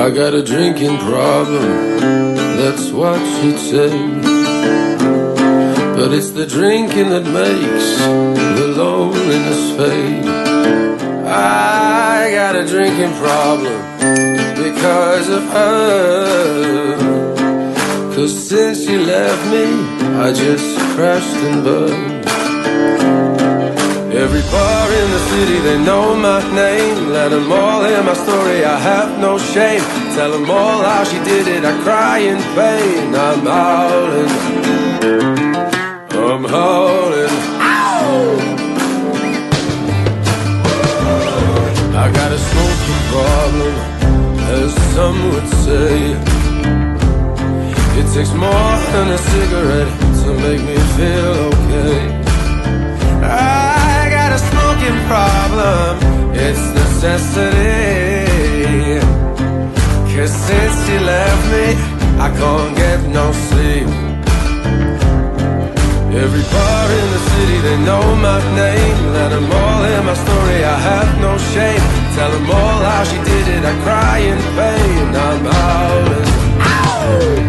I got a drinking problem, that's what she'd say. But it's the drinking that makes the loneliness fade. I got a drinking problem because of her. 'Cause since she left me, I just crashed and burned. Every bar in the city, they know my name. Let them all hear my story, I have no shame. Tell them all how she did it, I cry in pain. I'm howling, I'm howling. Ow! I got a smoking problem, as some would say. It takes more than a cigarette to make me feel okay. I got a smoking problem, it's necessity. 'Cause since she left me, I can't get no sleep. Every bar in the city, they know my name. Let them all hear my story, I have no shame. Tell them all how she did it, I cry in pain. I'm howling. Ow!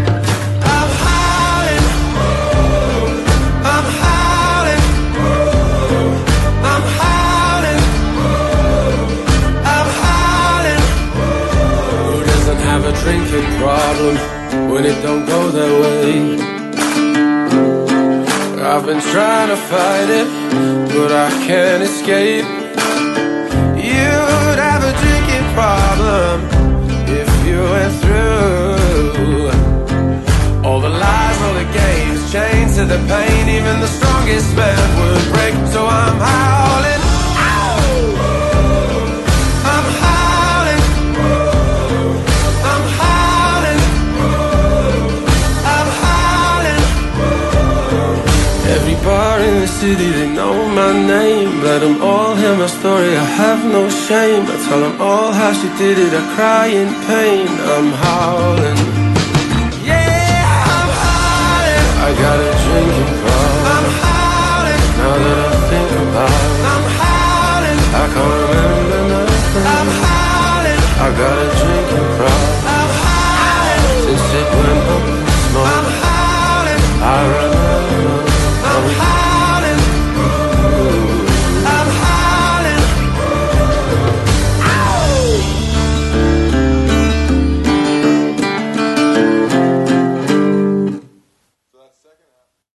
A drinking problem when it don't go their way. I've been trying to fight it, but I can't escape. You'd have a drinking problem if you went through all the lies, all the games, chained to the pain. Even the strongest man would break. So I'm howling. Every bar in the city, they know my name. Let them all hear my story, I have no shame. I tell them all how she did it, I cry in pain. I'm howling. Yeah, I'm howling. I got a drinking